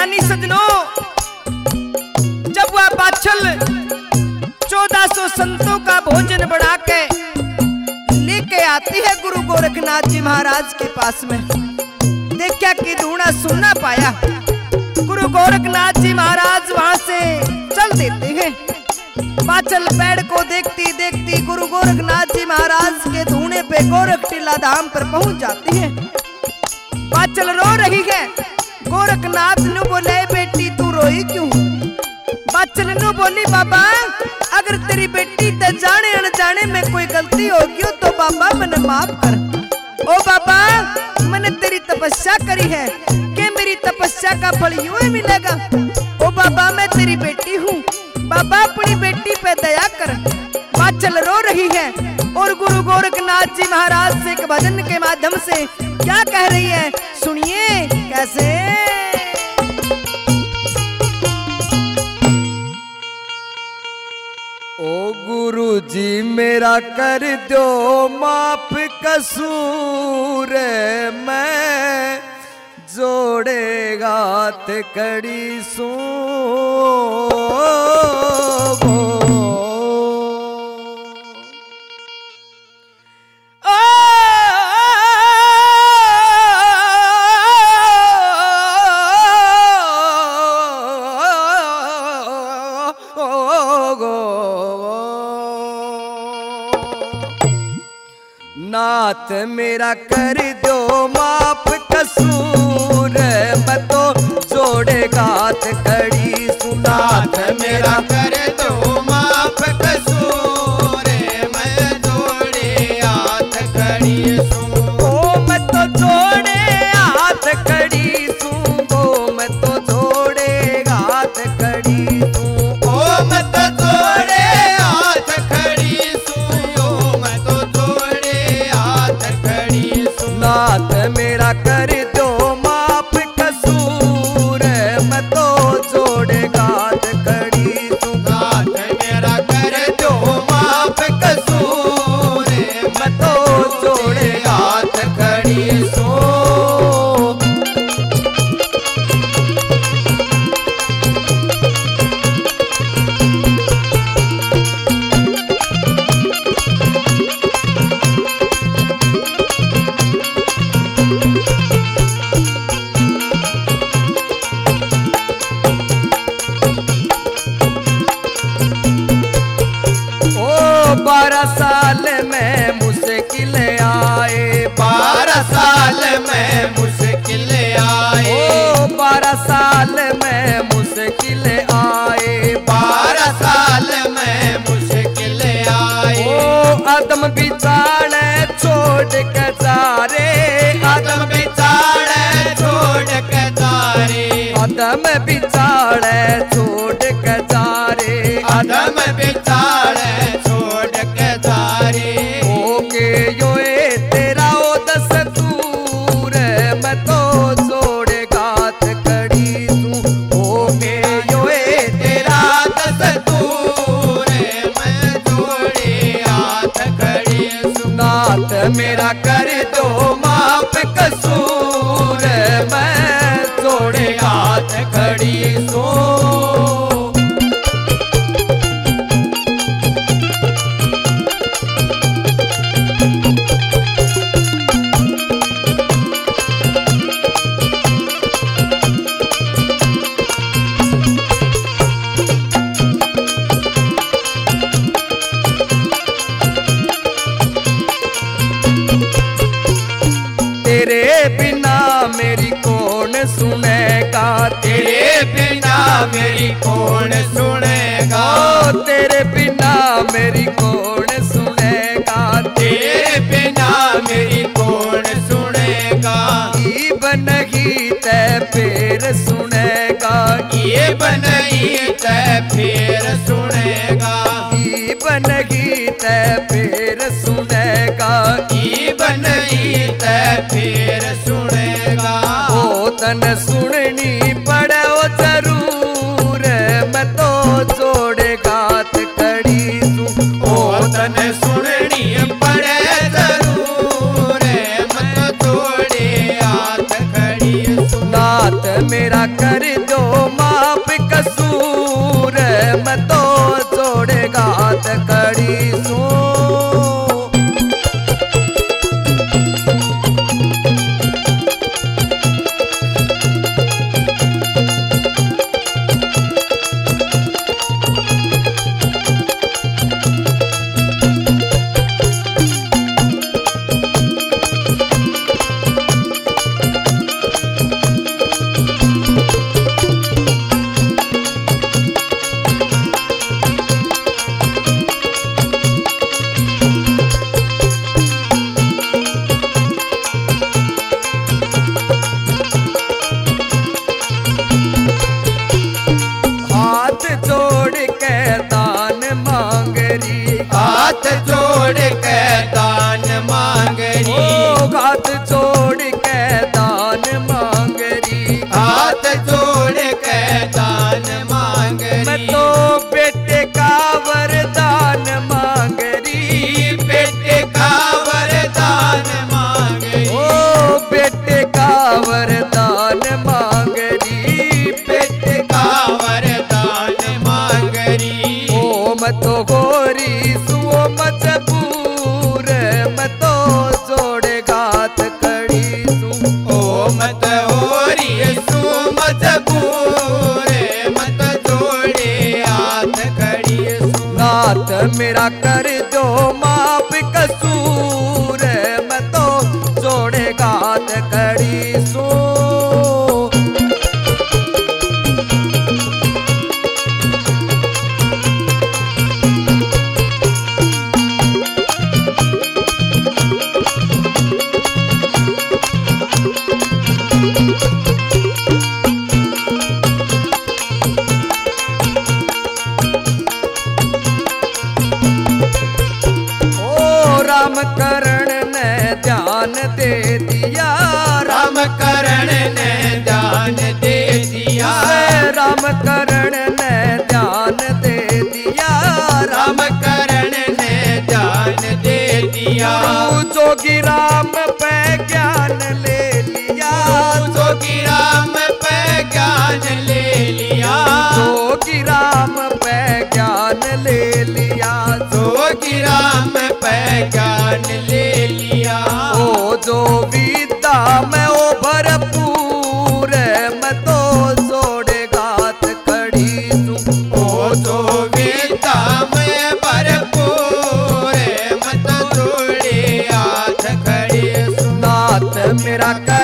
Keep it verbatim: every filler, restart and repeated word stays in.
कहानी सजनों, जब वह बाछल चौदह सौ संतों का भोजन बढ़ा के लेके आती है गुरु गोरखनाथ जी महाराज के पास में, देखा कि ढूंढा सुनना पाया। गुरु गोरखनाथ जी महाराज वहां से चल देते हैं। बाछल पेड़ को देखती देखती गुरु गोरखनाथ जी महाराज के धूने पे गोरख टीला धाम पर पहुंच जाती है। बाछल रो रही है। गोरखनाथ नु बोले, बेटी तू रोई क्यों? बाछल नु बोली, बाबा अगर तेरी बेटी ते जाने अनजाने में कोई गलती होगी तो बाबा मैंने माफ कर। ओ बाबा मैंने तेरी तपस्या करी है कि मेरी तपस्या का फल यूं ही मिलेगा। ओ बाबा मैं तेरी बेटी हूँ, बाबा अपनी बेटी पे दया कर। बाछल रो रही है और गुरु गोरखनाथ जी महाराज से एक भजन के माध्यम से क्या कह रही है, सुनिए कैसे। ओ गुरु जी मेरा कर दो माफ कसूर, मैं जोड़े गात कड़ी सू नाथ मेरा कर दो माफ कसूर, मैं तो जोड़े गात कड़ी सुनाथ मेरा कर दो माफ कसूर, मैं जोड़े हाथ खड़ी सू। ओ मैं तो जोड़े हाथ कड़ी सू, ओ मैं तो जोड़े हाथ कड़ी सू। ओ मैं तो जोड़े हाथ खड़ी सू, ओ मैं तो जोड़े हाथ खड़ी सू। नाथ मेरा कर दो माफ कसूर, मैं तो जोड़े गात कड़ी सू। नाथ मेरा कर दो माफ कसूर, मैं तो जोड़े हाथ खड़ी सू। बारह साल में मुश्किल आए, बारह साल में मुश्किल आए, ओ बारह साल में मुश्किल आए, बारह साल में मुश्किल आए। ओ आदम बिचारे छोड़ के जा रे, आदम बिचारे छोड़ के तारे, आदम बिचारे छोड़ के जा रे, आदम बिचारे छोड़ के तारे। ओ के योए तेरा ओ दस्तूर, मैं तो जोड़े गात कड़ी सू। ओ के योए तेरा दस्तूर, मैं जोड़े हाथ खड़ी सू। नाथ मेरा कर दो माफ कसूर, मैं जोड़े हाथ खड़ी सू। तेरे बिना मेरी कौन सुनेगा, तेरे बिना मेरी कौन सुनेगा, ओ तेरे बिना मेरी कौन सुनेगा, तेरे बिना मेरी कौन सुनेगा। ई बनगी ते फिर सुनेगा, ये बनई ते फिर सुनेगा, ई बनगी ते फिर सुनेगा, ये बनई ते फिर सुनेगा। ओ तन सुननी पड़े ओ जरूर, मैं तो जोड़े गात कड़ी सू। ओ तन सुननी पड़े जरूर, मैं तो जोड़े हाथ खड़ी सू। नाथ मेरा कर दो हाथ जोड़ के दान मांगरी ओ हाथ जोड़ के दान मांगरी हाथ जोड़ के दान मैं मांगरी तो बेटे का वरदान मांगरी बेटे का वरदान मांगरी ओ बेटे का वरदान मांगरी बेटे का वरदान मांगरी ओ मैं तो गोरी सुओ मजबूर मैं तो जोड़े गात कड़ी सू ओ मत होरी सु मजबूर मत जोड़े हाथ खड़ी सु नाथ मेरा कर दो माप कसूर मैं तो जोड़े गात कड़ी सू राम करण ने ध्यान दे दिया राम करण ने ध्यान दे दिया राम करण ने ध्यान दे दिया राम करण ने ध्यान दे दिया जोगी राम पे ज्ञान ले लिया जोगी राम पे ज्ञान ले लिया जोगी राम पे ज्ञान ले लिया जोगी राम पे ज्ञान ले लिया ओ जो विद्या में ओ भरपूर मैं तो जोड़े गात खड़ी तू ओ जो विद्या में भरपूर मत जोड़े हाथ खड़े नाथ मेरा कर